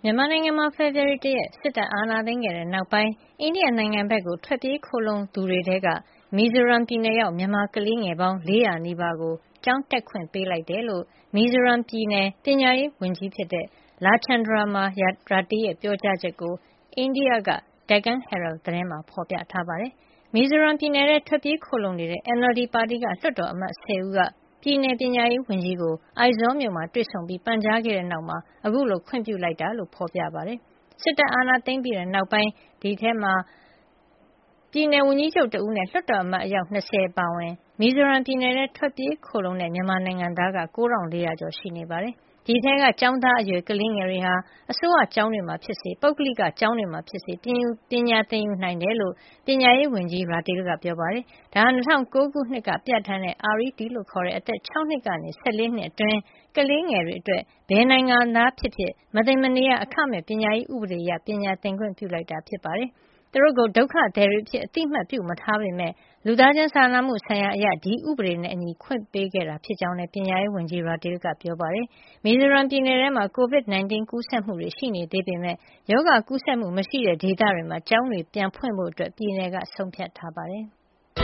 မြန်မာနိုင်ငံမှာ ဖေဖေါ်ဝါရီ 1 ရက် စစ်တပ်အာဏာသိမ်းခဲ့တဲ့နောက်ပိုင်း အိန္ဒိယနိုင်ငံဘက်ကို ထွက်ပြေးခိုလှုံသူတွေထဲက မီဇိုရမ်ပြည်နယ်ရောက် မြန်မာကလေးငယ်ပေါင်း ၄၀၀ နီးပါးကို ကျောင်းတက်ခွင့်ပေးလိုက်တယ်လို့ မီဇိုရမ်ပြည်နယ် ပညာရေးဝန်ကြီးဖြစ်တဲ့ Lalchhandama Raté ရဲ့ ပြောကြားချက်ကို အိန္ဒိယက Deccan Herald သတင်းမှာ ဖေါ်ပြထားပါတယ်။ မီဇိုရမ်ပြည်နယ်ထဲ ထွက်ပြေးခိုလှုံနေတဲ့ NLD ပါတီက လွှတ်တော်အမတ် ၁၀ ဦးက ပြည်နယ်ပညာရေးဝန်ကြီးကို အိုက်ဇောမြို့မှာ တွေ့ဆုံပြီး ပန်ကြားခဲ့တဲ့နောက်မှာ အခုလို ခွင့်ပြုလိုက်တာလို့ ဖေါ်ပြထားပါတယ်။ စစ်တပ်အာဏာသိမ်းပြီးနောက်ပိုင်း ဒီအထဲမှာ ပြည်နယ်ဝန်ကြီးချုပ်တဦးနဲ့ လွှတ်တော်အမတ် အယောက် ၂၀ အပါအဝင် မီဇိုရမ်ပြည်နယ်ထဲ ထွက်ပြေးခိုလှုံတဲ့ မြန်မာနိုင်ငံသားက ၉၄၀၀ ကျော်ရှိနေပါတယ်။ ဒီအထဲက ကျောင်းသားအရွယ် ကလေးငယ်တွေဟာ အစိုးရကျောင်းတွေမှာဖြစ်စေ ပုဂ္ဂလိကကျောင်းတွေမှာဖြစ်စေ ပညာသင်ယူနိုင်တယ်လို့ ပညာရေးဝန်ကြီး Raté ကပြောပါတယ်။ ဒါဟာ ၂၀၀၉ ခုနှစ်က ပြဌာန်းတဲ့ RET လို့ခေါ်တဲ့ အသက် ၆ နှစ်ကနေ ၁၄ နှစ်အတွင်း ကလေးငယ်တွေအတွက် ဘယ်နိုင်ငံသားဖြစ်ဖြစ် မသေမနေရ အခမဲ့ပညာရေးဥပဒေအရ ပညာသင်ခွင့်ပြုလိုက်တာ ဖြစ်ပါတယ်။ သူတို့ကို ဒုက္ခသည်တွေအဖြစ် အသိမှတ်ပြုမထားပေမယ့် လူသားချင်းစာနာမှုဆိုင်ရာအရ ဒီဥပဒေနဲ့အညီ ခွင့်ပေးခဲ့တာဖြစ်ကြောင်းလည်း ပညာရေးဝန်ကြီး Raté ကပြောပါတယ်။ မီဇိုရမ်ပြည်နယ်ထဲမှာ COVID-19 ကူးစက်မှုတွေ ရှိနေသေးပေမယ့် ရောဂါကူးစက်မှုမရှိတဲ့ ဒေသတွေမှာ ကျောင်းတွေပြန်ဖွင့်ဖို့ ပြည်နယ်က ဆုံးဖြတ်ထားပါတယ်။